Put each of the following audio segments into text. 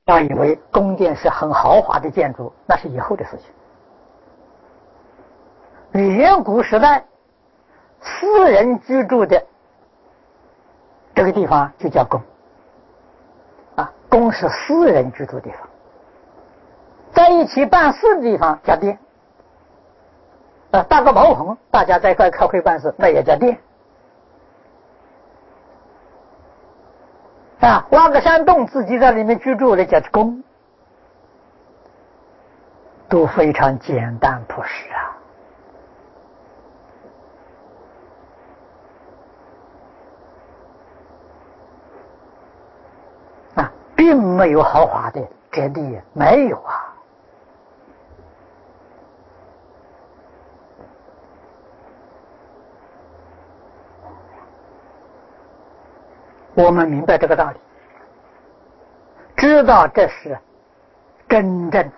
要以为宫殿是很豪华的建筑，那是以后的事情。远古时代，私人居住的这个地方就叫宫。宫是私人居住地方，在一起办事的地方叫殿。搭个茅棚，大家在一块开会办事，那也叫殿。挖个山洞，自己在里面居住的叫宫，都非常简单朴实并没有豪华的质地，没有我们明白这个道理，知道这是真正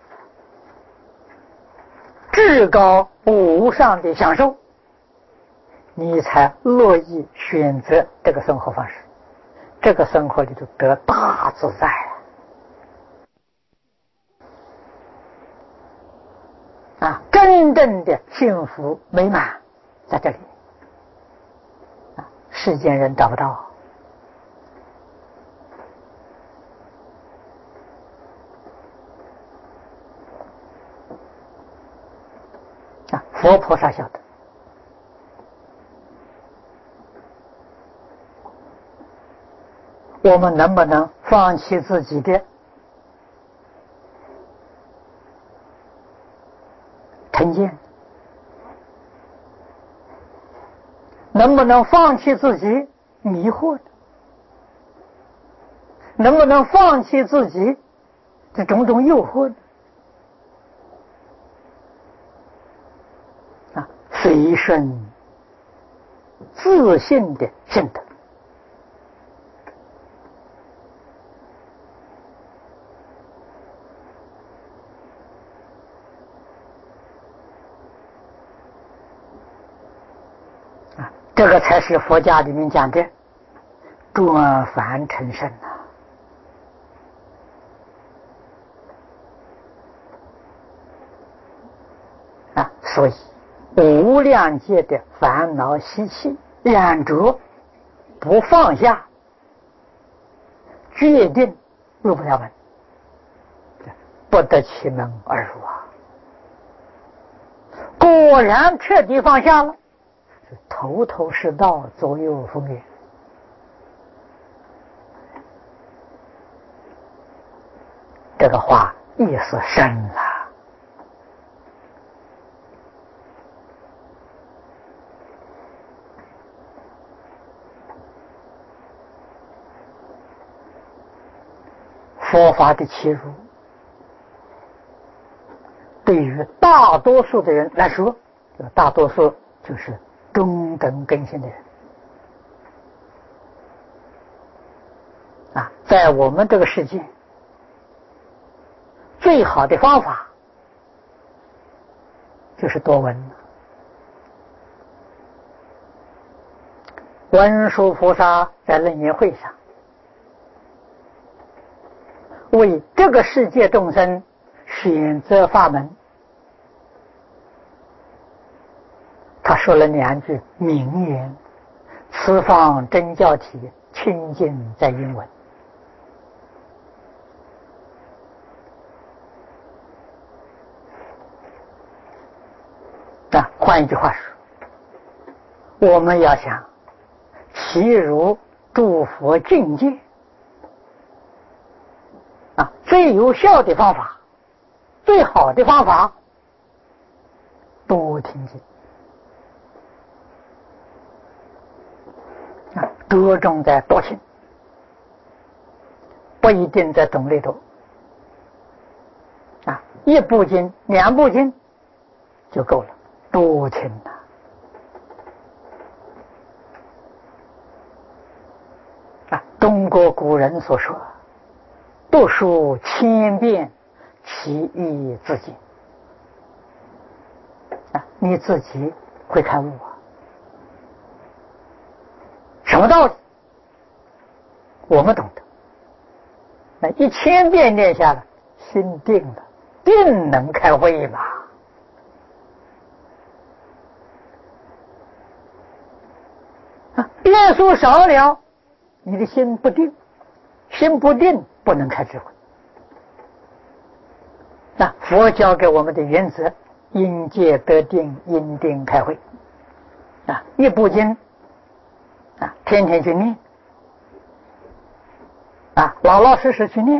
至高无上的享受，你才乐意选择这个生活方式。这个生活里头得大自在真正的幸福美满在这里世间人找不到佛菩萨晓得。我们能不能放弃自己的成见？能不能放弃自己迷惑？能不能放弃自己的种种诱惑？随顺自信的性德。这个才是佛家里面讲的转凡成圣所以无量劫的烦恼习气染着不放下，决定入不了门，不得其门而入果然彻底放下了，头头是道，左右逢源。这个话意思深了。佛法的切入，对于大多数的人来说，大多数就是中等根性的人在我们这个世界，最好的方法就是多闻。文殊菩萨在楞严会上为这个世界众生选择法门，他说了2句名言：此方真教体，清净在因闻。换一句话说，我们要想其如诸佛境界最有效的方法，最好的方法，多听经着重在多听，不一定在种类多1部经2部经就够了，多听中国古人所说，读书千遍，其义自见。你自己会开悟什么道理我们懂得， 那1000遍念下来，心定了，定能开慧嘛。变数少了，你的心不定，心不定不能开智慧。那佛教给我们的原则，因戒得定，因定开慧。一部经天天去念，老老实实去念，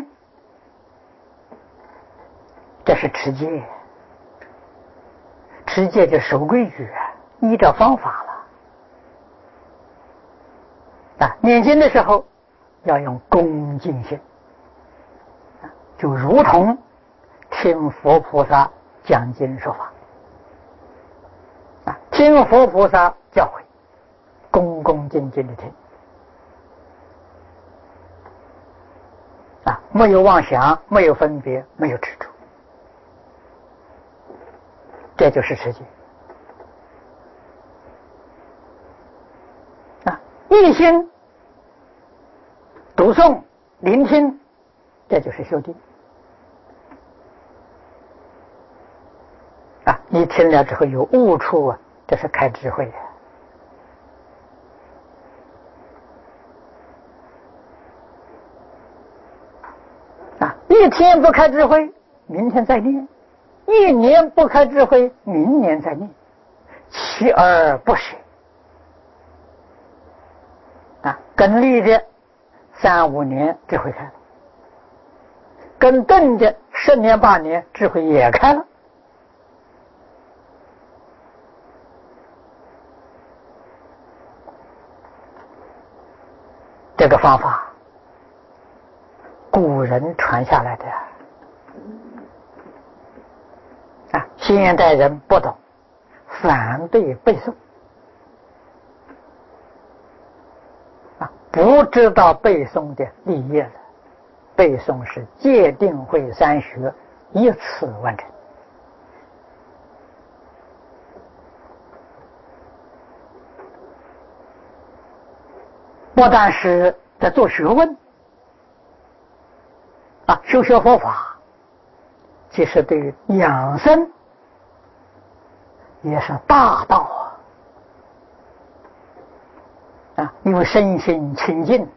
这是持戒。持戒就守规矩，依照方法了。念经的时候要用恭敬心，就如同听佛菩萨讲经说法，听佛菩萨教诲，恭恭敬敬的听，没有妄想，没有分别，没有执着，这就是持戒。一心读诵聆听，这就是修定。你听了之后有悟处这是开智慧一天不开智慧，明天再念；1年不开智慧，明年再念，锲而不舍。跟立的3、5年智慧开了，跟顿的10年8年智慧也开了。这个方法古人传下来的现代人不懂，反对背诵不知道背诵的利益了。背诵是戒定慧3学一次完成。不但是在做学问修学佛法，其实对于养生也是大道因为身心清净，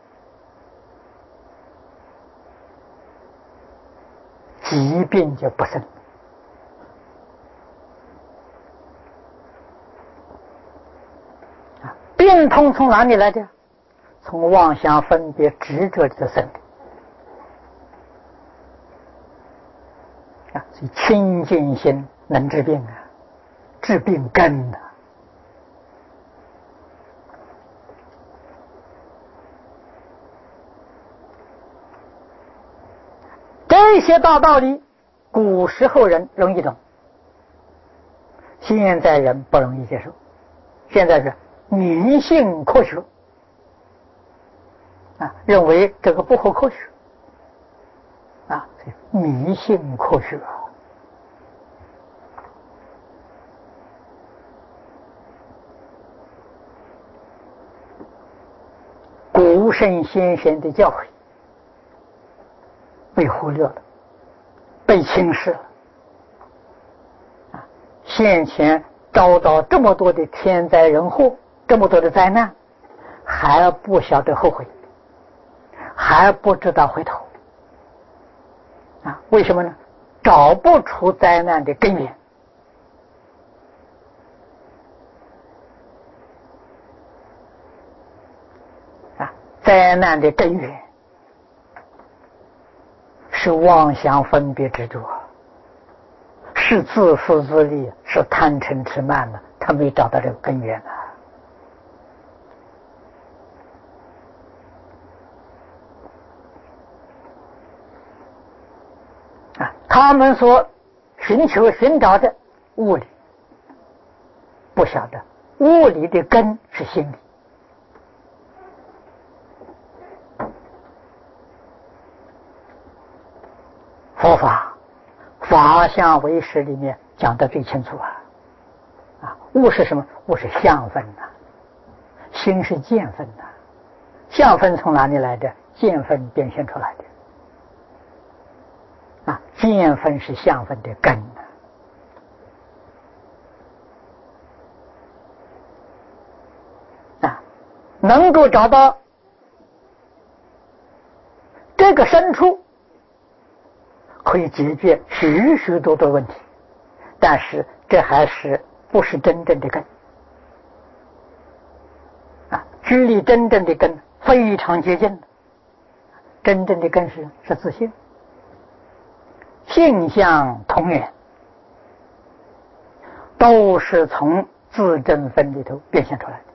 疾病就不生。病痛从哪里来的？从妄想分别执着的生的所以清净心能治病治病根这些大道理古时候人容易懂，现在人不容易接受。现在是迷信科学认为这个不合科学迷信科学古圣先贤的教诲被忽略了，被轻视了现前遭到这么多的天灾人祸，这么多的灾难，还不晓得后悔，还不知道回头为什么呢？找不出灾难的根源灾难的根源是妄想分别执着，是自私自利，是贪嗔痴慢他没找到这个根源他们所寻找的物理，不晓得物理的根是心理。佛法法相唯识里面讲得最清楚物是什么？物是相分心是见分相分从哪里来的？见分变现出来的见分是相分的根啊，能够找到这个深处，可以解决许许多多问题，但是这还是不是真正的根啊？距离真正的根非常接近，真正的根是自性，性相同源，都是从自证分里头变现出来的。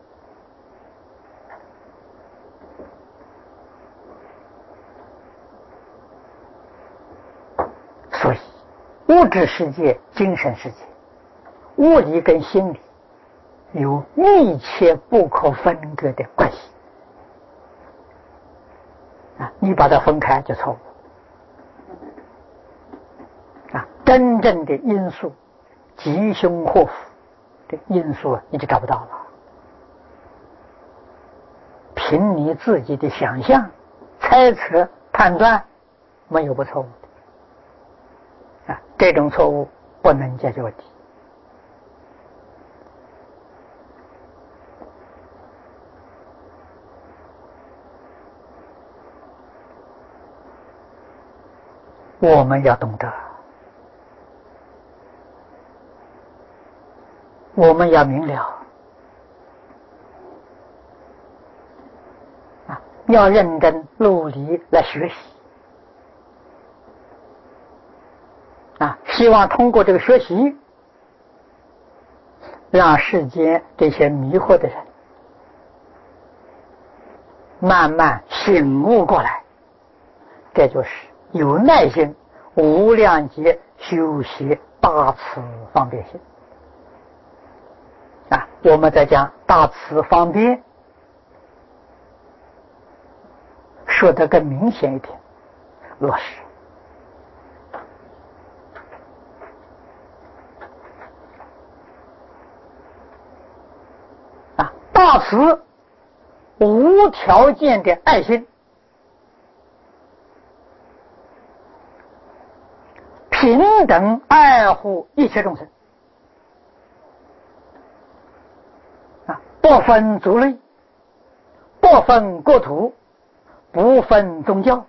所以物质世界、精神世界，物理跟心理有密切不可分割的关系啊！你把它分开就错误啊！真正的因素，吉凶祸福的因素你就找不到了。凭你自己的想象、猜测、判断，没有不错误的啊！这种错误不能解决问题。我们要懂得，我们要明了啊，要认真努力来学习啊！希望通过这个学习，让世间这些迷惑的人慢慢醒悟过来，这就是有耐心无量劫修习大慈方便心啊！我们在讲大慈方便，说得更明显一点，落实啊！大慈无条件的爱心，平等爱护一切众生啊，不分族类，不分国土，不分宗教，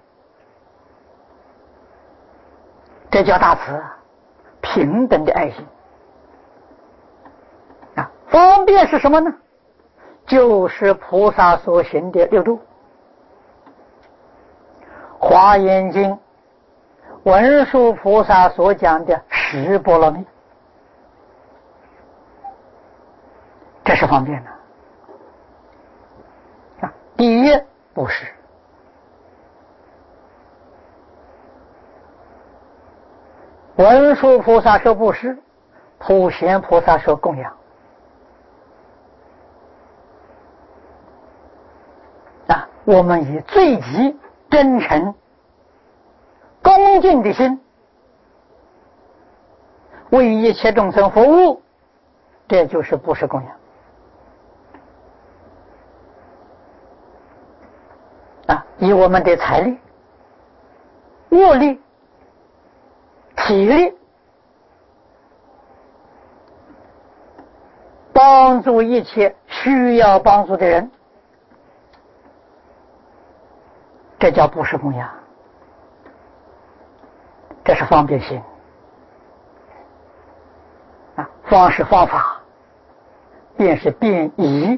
这叫大慈，平等的爱心啊！方便是什么呢？就是菩萨所行的六度。华严经文殊菩萨所讲的十波罗蜜，这是方便的啊！第一布施，文殊菩萨说布施，普贤菩萨说供养啊！我们以最极真诚恭敬的心为一切众生服务，这就是布施供养啊！以我们的财力、物力、体力帮助一切需要帮助的人，这叫布施供养，这是方便心啊！方式方法便是便宜，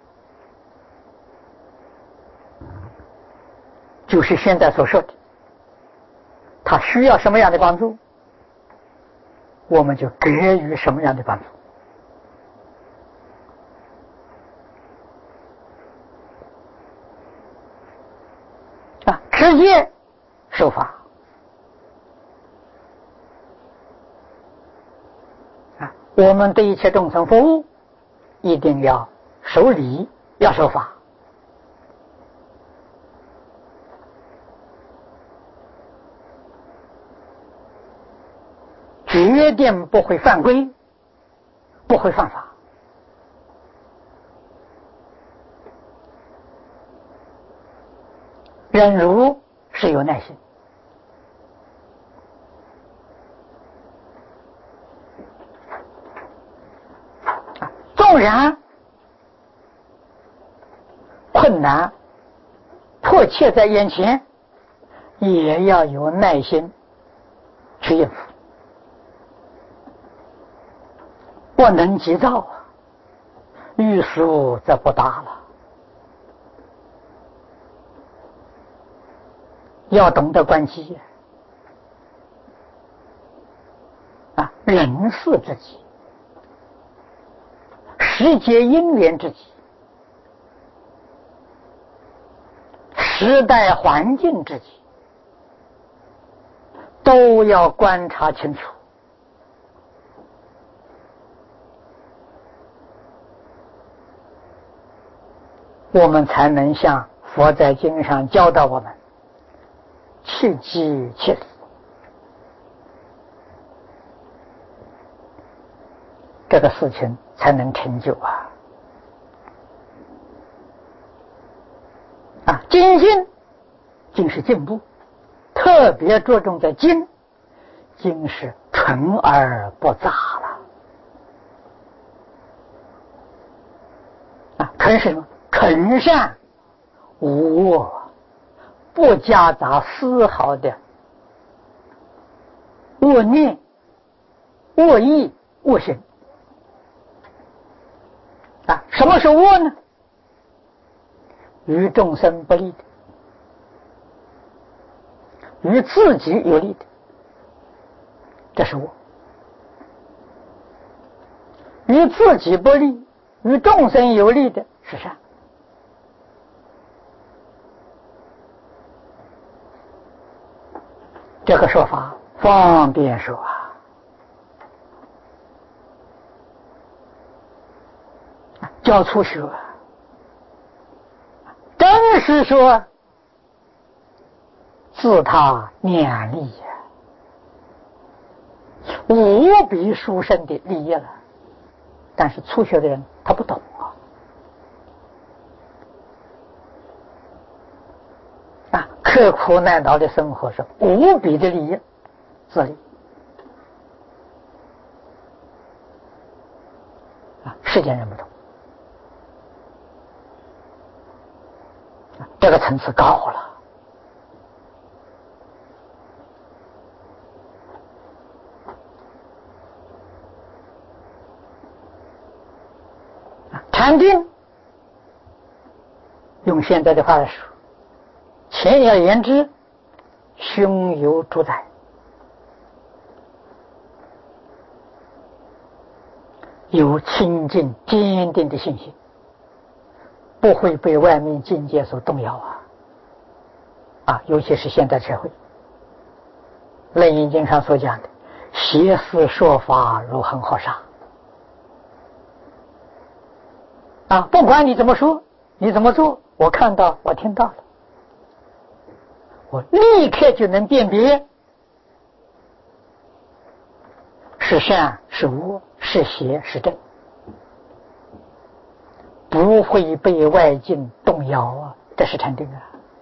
就是现在所说的，他需要什么样的帮助，我们就给予什么样的帮助啊！直接受法啊！我们对一切众生服务，一定要守礼，要守法，决定不会犯规，不会犯法。忍辱是有耐心纵然困难迫切在眼前，也要有耐心去应付。不能急躁啊，欲速则不达了。要懂得观机啊，人事之机，时节因缘之机，时代环境之机，都要观察清楚。我们才能像佛在经上教导我们，切机切理，这个事情才能成就啊！精进，精是进步，特别着重在精，精是纯而不杂了。纯是什么？纯善无恶，不夹杂丝毫的恶念、恶意、恶行。什么是恶呢？与众生不利的，与自己有利的，这是恶。与自己不利，与众生有利的是善。这个说法方便说教初学，真是说自他念利无比殊胜的利益了。但是初学的人他不懂刻苦耐劳的生活是无比的利益自利世间人不懂，这个层次高了。禅定，用现在的话来说，简而言之，胸有主宰，有清净坚定的信心，不会被外面境界所动摇尤其是现代社会，楞严经上所讲的邪思说法如恒河沙不管你怎么说，你怎么做，我看到，我听到了，我立刻就能辨别是善是恶，是邪是正，不会被外境动摇这是禅定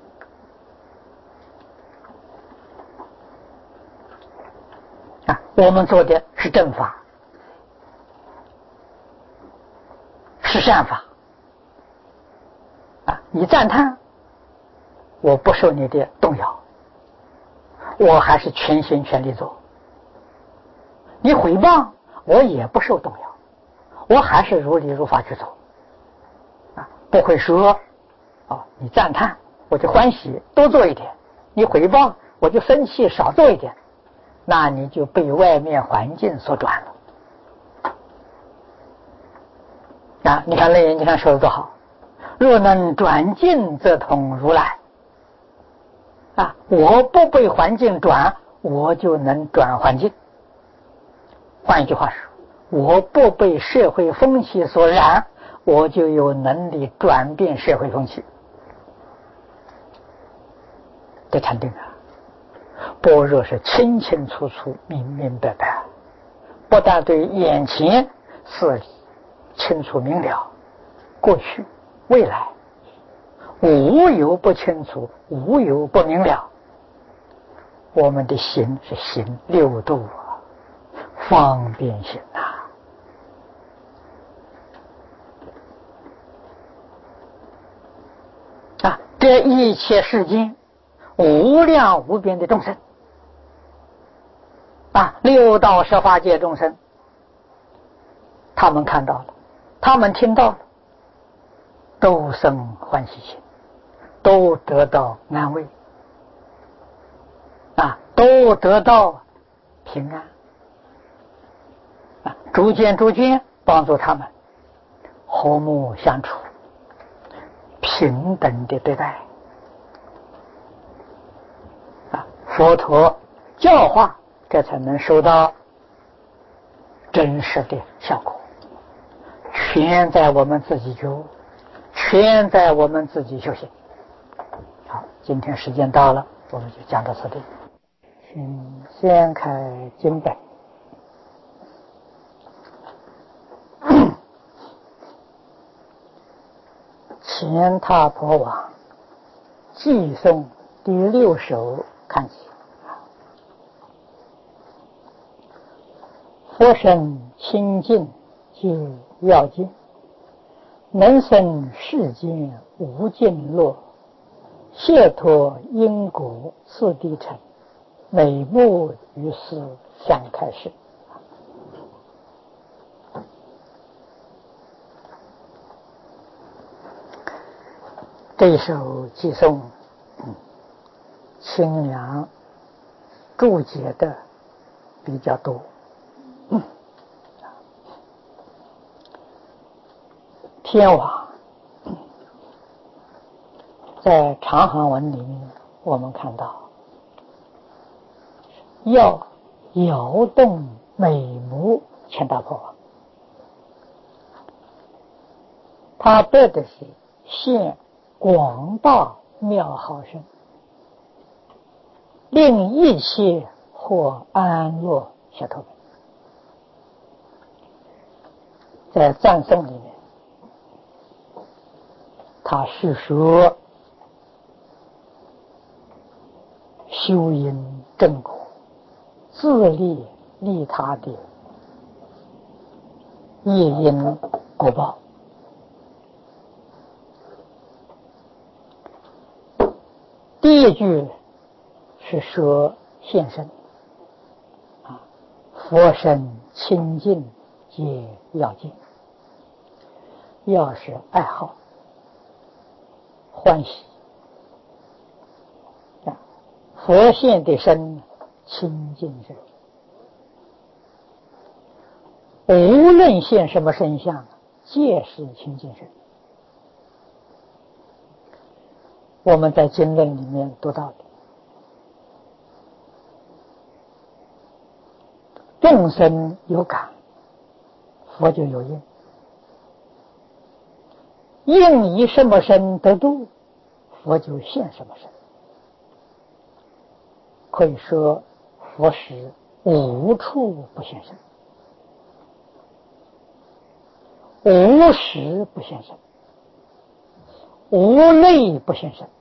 我们做的是正法，是善法你赞叹，我不受你的动摇，我还是全心全力做；你毁谤，我也不受动摇，我还是如理如法去做不会说你赞叹我就欢喜多做一点，你毁谤我就生气少做一点，那你就被外面环境所转了你看楞严经上说的多好，若能转境则通如来我不被环境转，我就能转环境。换一句话说，我不被社会风气所染，我就有能力转变社会风气。这禅定般若是清清楚楚明明白白，不但对眼前事理清楚明了，过去未来无有不清楚，无有不明了。我们的行是行六度方便行这一切世间无量无边的众生六道十法界众生，他们看到了，他们听到了，都生欢喜心，都得到安慰都得到平安逐渐帮助他们和睦相处，平等的对待佛陀教化，这才能收到真实的效果。全在我们自己觉悟，全在我们自己修行。好，今天时间到了，我们就讲到此地。请先开经本。前塔婆网寄送第6首看起。佛身清净皆要尽，能生世间无尽乐，解脱因果次第成，美目于是三开始。这一首寄送清凉注解的比较多。天网在长行文里面，我们看到要摇动美目千大婆网，他背的是现广大妙好身，令一切获安乐解脱。在赞颂里面，他是说修因正果，自利利他的业因果报。第一句是说现身佛身清净皆要尽，要是爱好欢喜佛现的身清净身，无论现什么身相，皆是清净身。我们在经论里面读到的，众生有感，佛就有应，应以什么身得度，佛就现什么身。可以说佛是无处不现身，无时不现身，无类不现身。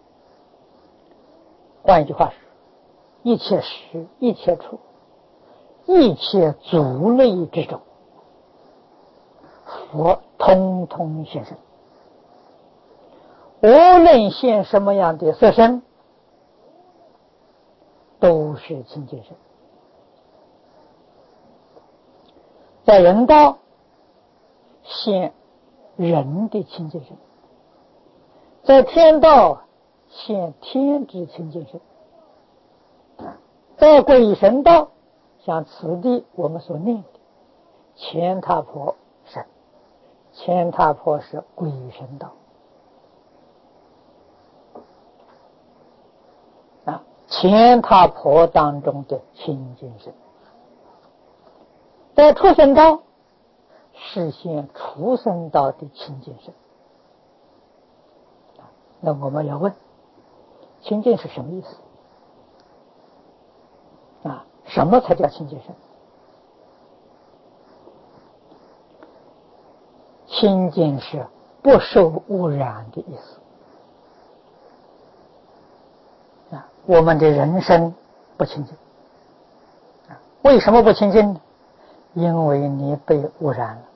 换一句话说，一切时一切处一切族类之中，佛通通现身。无论现什么样的色身，都是清净身。在人道现人的清净身，在天道现天之清净身，在鬼神道像此地我们所念的乾闼婆神，乾闼婆是鬼神道乾闼婆当中的清净身。在畜生道实现畜生道的清净身。那我们要问，清净是什么意思什么才叫清净身？清净是不受污染的意思我们的人生不清净为什么不清净呢？因为你被污染了。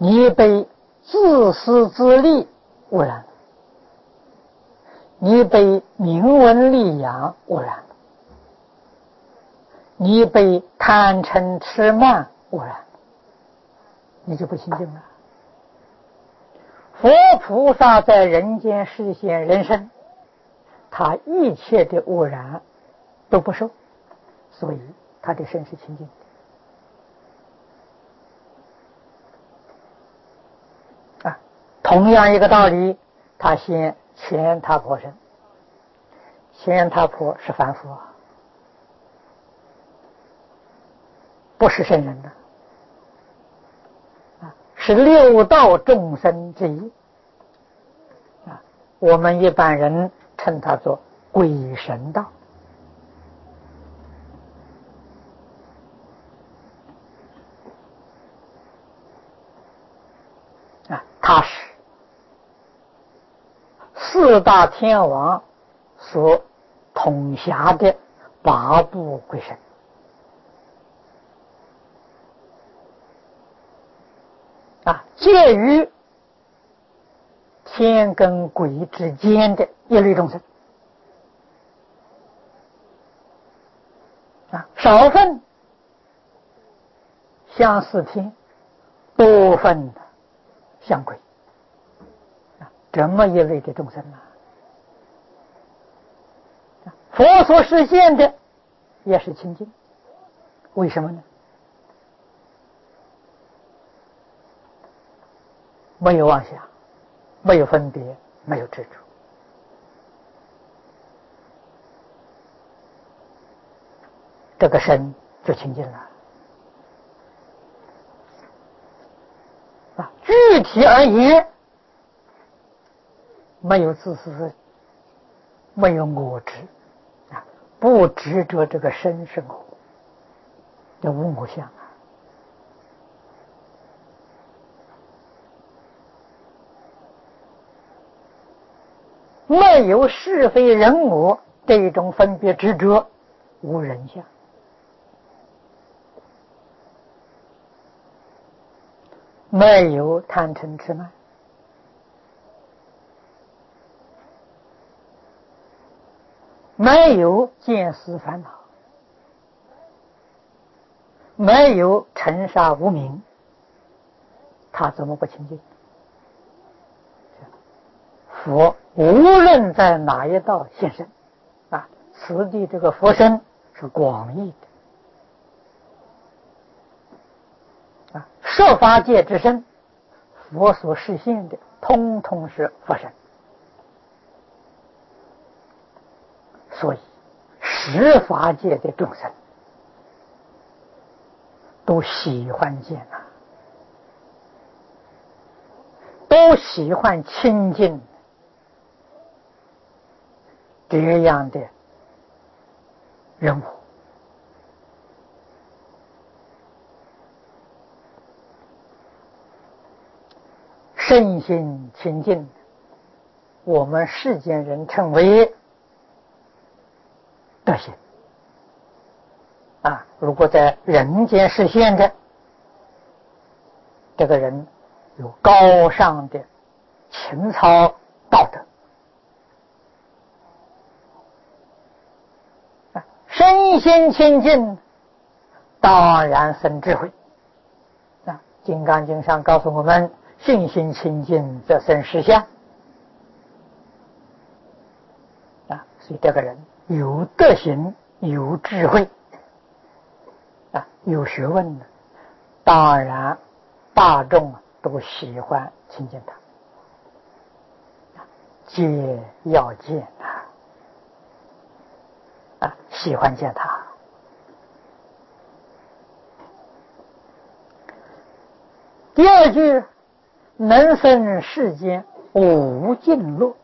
你被自私自利污染了，你被名闻利养污染了，你被贪嗔痴慢污染了，你就不清净了。佛菩萨在人间实现人生，他一切的污染都不受，所以他的身是清净的。同样一个道理，他现乾闼婆身，乾闼婆是凡夫啊，不是圣人的是六道众生之一我们一般人称它做鬼神道它是四大天王所统辖的八部鬼神介于天跟鬼之间的一类众生少分像似天，多分像鬼这么一类的众生佛所实现的也是清净，为什么呢？没有妄想，没有分别，没有执着，这个身就清净了具体而言，没有自私，没有我执不执着这个身是我，叫无我相没有是非人我这种分别执着，无人相，没有贪嗔痴慢，没有见思烦恼，没有尘沙无明，他怎么不清净？佛无论在哪一道现身此地这个佛身是广义的设法界之身，佛所实现的通通是佛身，所以十法界的众生都喜欢见都喜欢亲近这样的人物身心清净，我们世间人称为德行如果在人间实现的，这个人有高尚的情操道德身心清净，当然生智慧金刚经上告诉我们，信心清净则生实相所以这个人有德行，有智慧有学问的，当然大众都喜欢亲近他，皆要见喜欢见他。第二句，能生世间无尽乐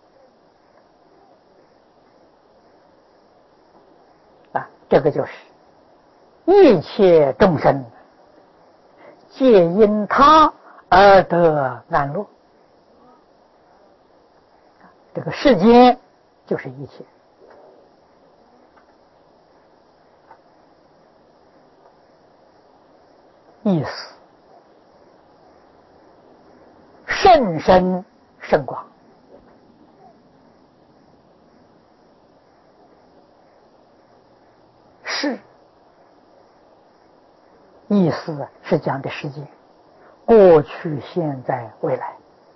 这个就是一切众生皆因他而得安乐，这个世间就是一切意思甚深甚广。世意思是讲的世界，过去、现在、未来。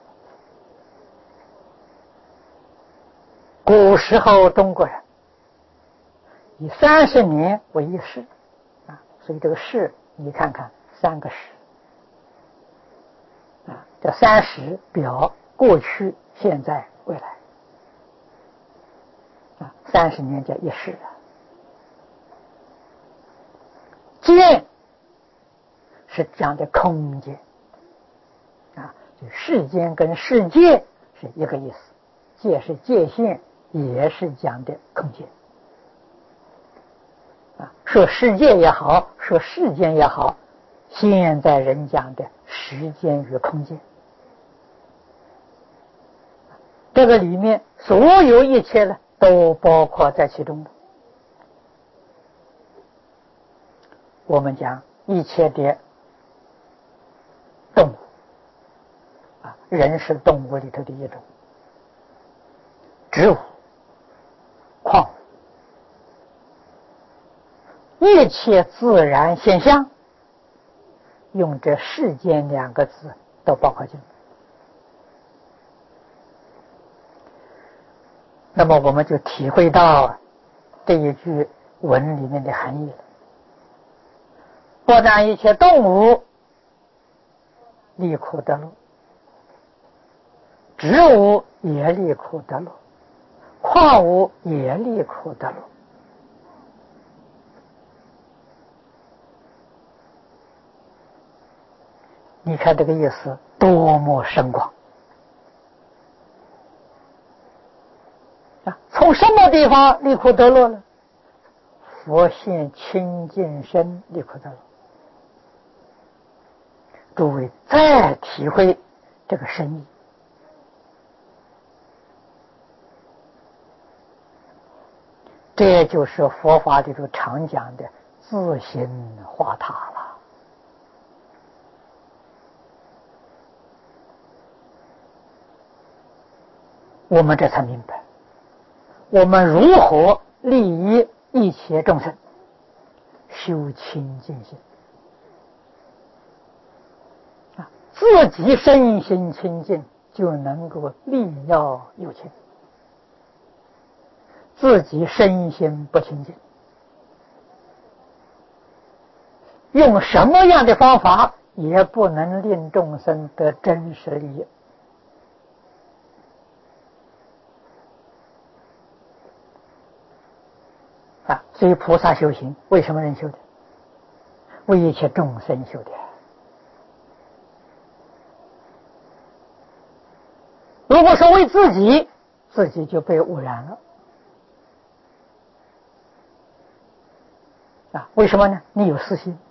古时候中国人以30年为一世啊，所以这个世你看看3个时啊，这30表过去、现在、未来啊，30年叫一世啊。间是讲的空间啊，就世间跟世界是一个意思，界是界限，也是讲的空间啊。说世界也好，说世间也好，现在人讲的时间与空间，这个里面所有一切呢，都包括在其中的。我们讲一切的动物啊，人是动物里头的一种，植物、矿物，一切自然现象，用这世间2个字都包括进来。那么我们就体会到这一句文里面的含义了。不但一切动物离苦得乐，植物也离苦得乐，矿物也离苦得乐。你看这个意思多么深广啊！从什么地方离苦得乐呢？佛现清净身离苦得乐。诸位再体会这个深意，这就是佛法里头常讲的自行化他了。我们这才明白，我们如何利益一切众生，修清净心啊，自己身心清净，就能够利要有情。自己身心不清净，用什么样的方法也不能令众生得真实利益啊！所以菩萨修行为什么人修的？为一切众生修的。如果说为自己，自己就被污染了啊！为什么呢？你有私心，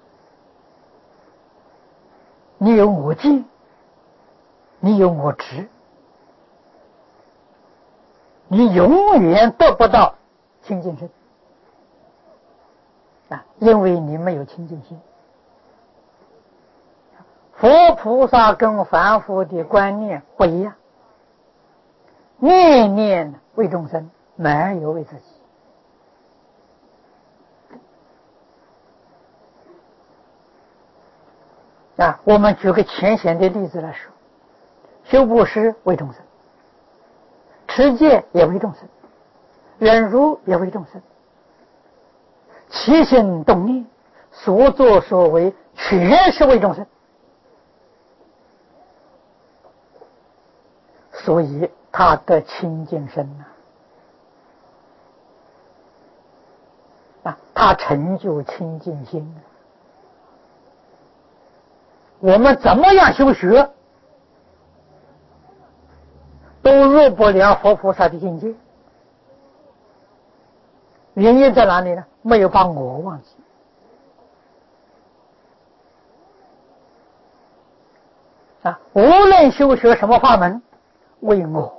你有我见，你有我执，你永远得不到清净身啊！因为你没有清净心。佛菩萨跟凡夫的观念不一样，念念为众生，没有为自己啊！我们举个浅显的例子来说，修布施为众生，持戒也为众生，忍辱也为众生，起心动念，所作所为全是为众生。所以他得清净身啊，他成就清净心。我们怎么样修学，都入不了佛菩萨的境界。原因在哪里呢？没有把我忘记啊！无论修学什么法门，为我。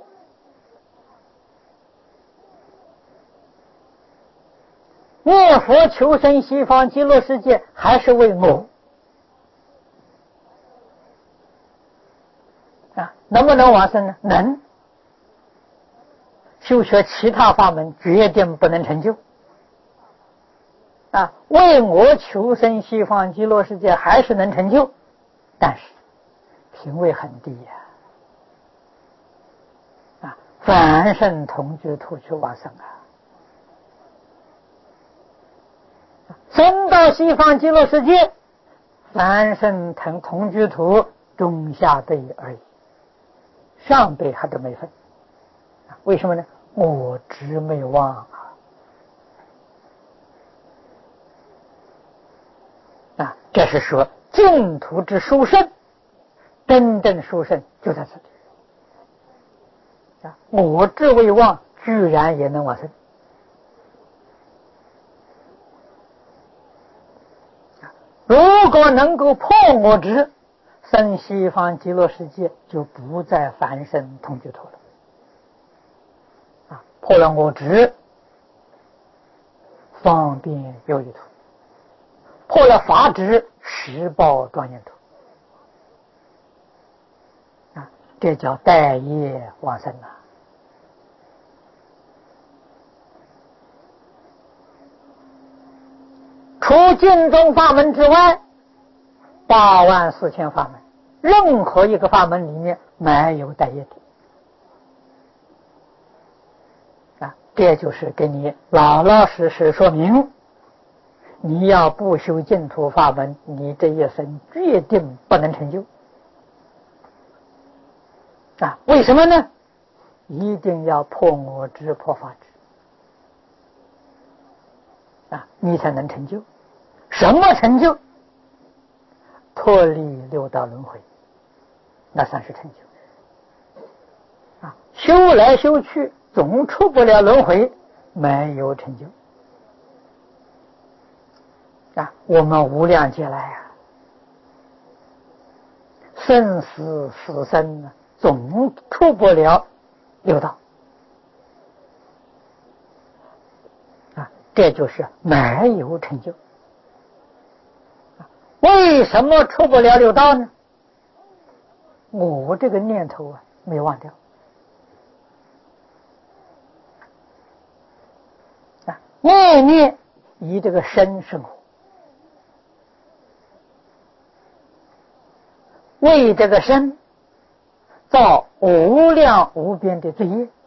念佛求生西方极乐世界，还是为我啊！ 能不能往生呢？能。修学其他法门决定不能成就。为我求生西方极乐世界还是能成就，但是品位很低凡圣同居土去往生升到西方极乐世界，凡圣同居土中下辈而已，上辈还都没分。为什么呢？我执没忘这是说净土之殊胜，真正殊胜就在此地我执未忘，居然也能往生。如果能够破我执，生西方极乐世界就不在凡圣同居土了。破了我执，方便有余土；破了法执，实报庄严土。这叫待业往生除净宗法门之外84000法门，任何一个法门里面没有待业的这就是给你老老实实说明，你要不修净土法门，你这一生决定不能成就为什么呢？一定要破我执，破法执你才能成就。什么成就？脱离六道轮回，那算是成就修来修去总出不了轮回，没有成就我们无量劫来生死死生总出不了六道这就是没有成就。为什么出不了六道呢？我这个念头没忘掉念念以这个身生活，为这个身造无量无边的罪业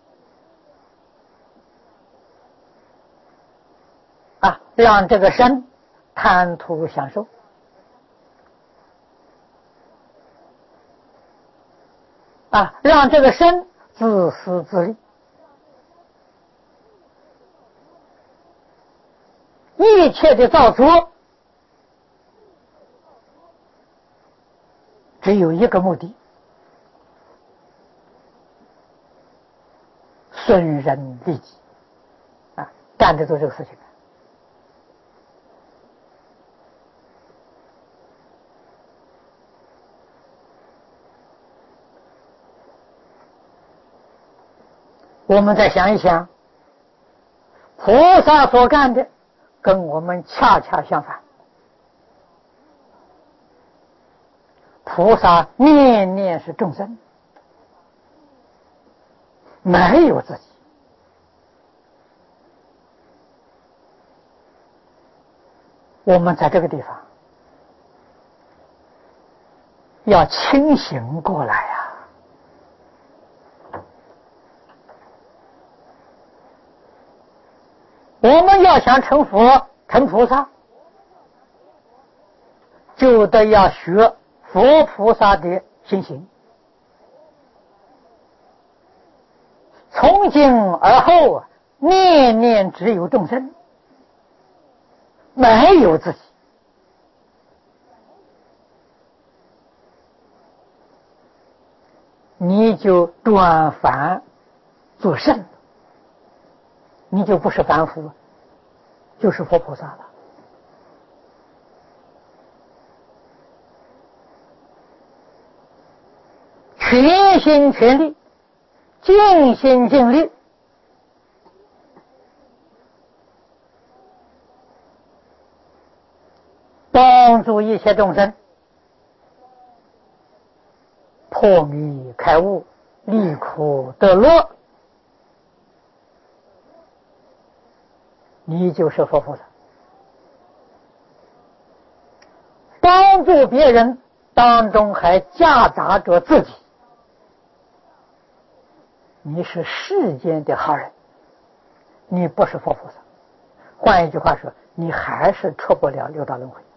让这个身贪图享受让这个身自私自利，一切的造作只有一个目的，损人利己干的做这个事情我们再想一想，菩萨所干的跟我们恰恰相反。菩萨念念是众生，没有自己。我们在这个地方要清醒过来我们要想成佛成菩萨，就得要学佛菩萨的心行，从今而后念念只有众生，没有自己。你就转凡做圣，你就不是凡夫，就是佛菩萨了。全心全力，尽心尽力，帮助一切众生破迷开悟，离苦得乐，你就是佛菩萨。帮助别人当中还夹杂着自己，你是世间的好人，你不是佛菩萨。换一句话说，你还是出不了六道轮回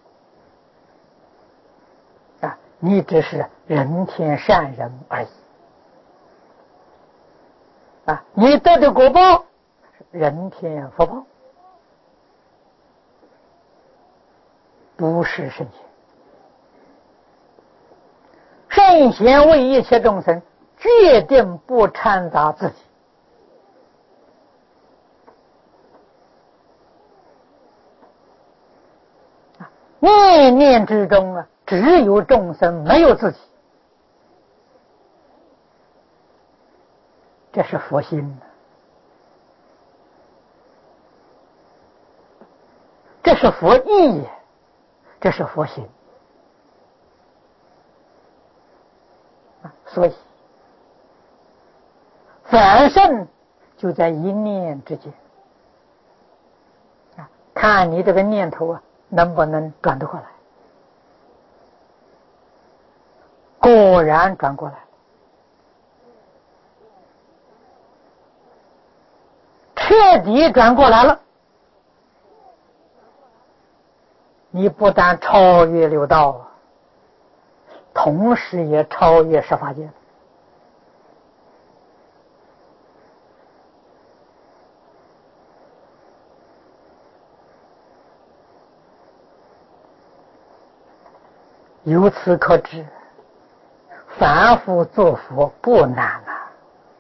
啊！你只是人天善人而已啊！你得的果报人天福报，不是圣贤。圣贤为一切众生，决定不掺杂自己。念念之中啊，只有众生，没有自己，这是佛心，这是佛意，这是佛心。所以反胜就在一念之间看你这个念头能不能转得过来。果然转过来了，彻底转过来了。你不但超越六道，同时也超越十法界。由此可知，凡夫做佛不难啊。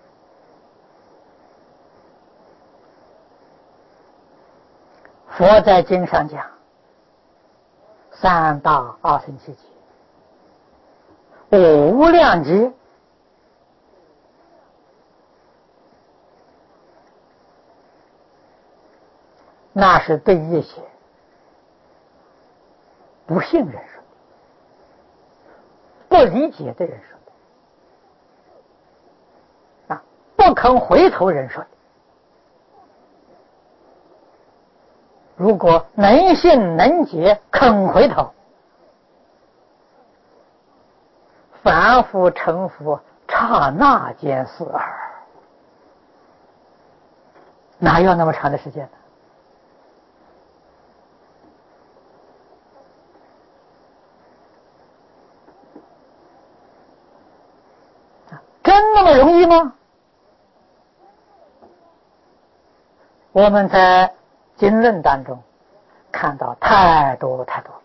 佛在经上讲，三大阿僧祇劫、无量劫，那是对一些不信人说的，不理解的人说的不肯回头人说的。如果能信能解，肯回头，凡夫成佛刹那间事耳，哪有那么长的时间呢？真那么容易吗？我们在经论当中看到太多太多了。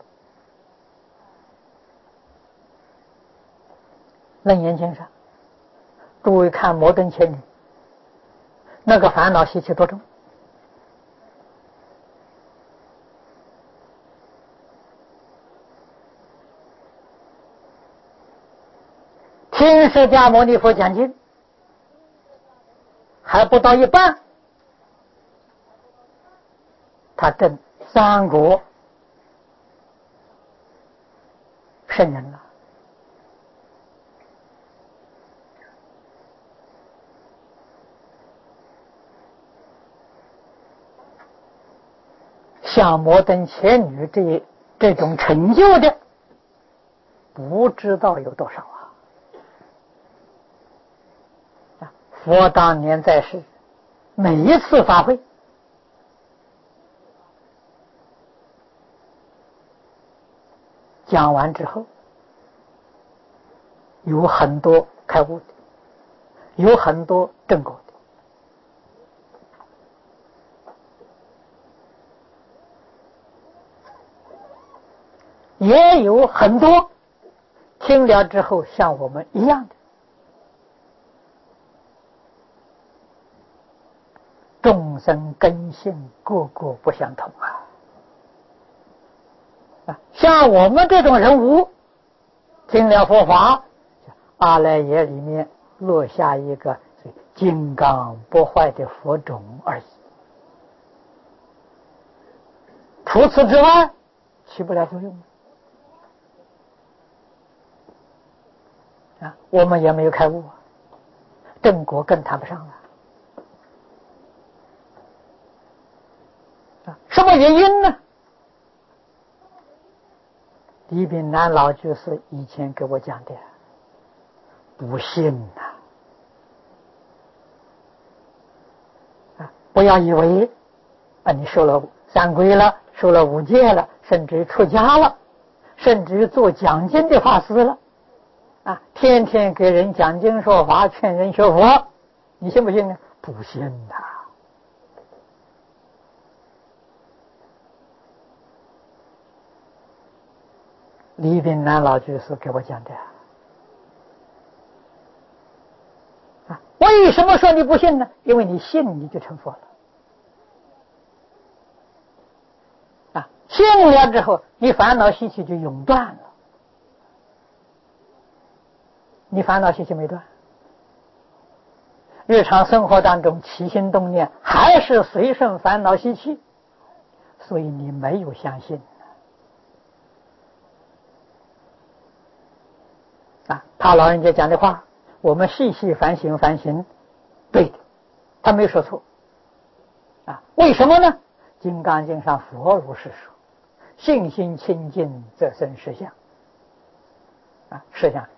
楞严经上，诸位看摩登伽女，那个烦恼习气多重。听释迦牟尼佛讲经，还不到一半，他证三国圣人了。像摩登伽女这种成就的，不知道有多少佛当年在世，每一次法会讲完之后，有很多开悟的，有很多正果的，也有很多听了之后像我们一样的。众生根性个个不相同像我们这种人物听了佛法，阿赖耶里面落下一个金刚不坏的佛种而已，除此之外起不了作用。 我们也没有开悟，正果更谈不上了。什么原因呢？李炳南老居士以前给我讲的，不信不要以为你受了三规了，受了五戒了，甚至出家了，甚至做讲经的法师了天天给人讲经说法，劝人学佛，你信不信呢？不信李炳南老居士给我讲的为什么说你不信呢？因为你信你就成佛了信了之后，你烦恼习气就永断了。你烦恼习气没断，日常生活当中起心动念还是随顺烦恼习气，所以你没有相信他老人家讲的话，我们细细反省反省，对的，他没说错为什么呢？金刚经上佛如是说，信心清净则生实相实相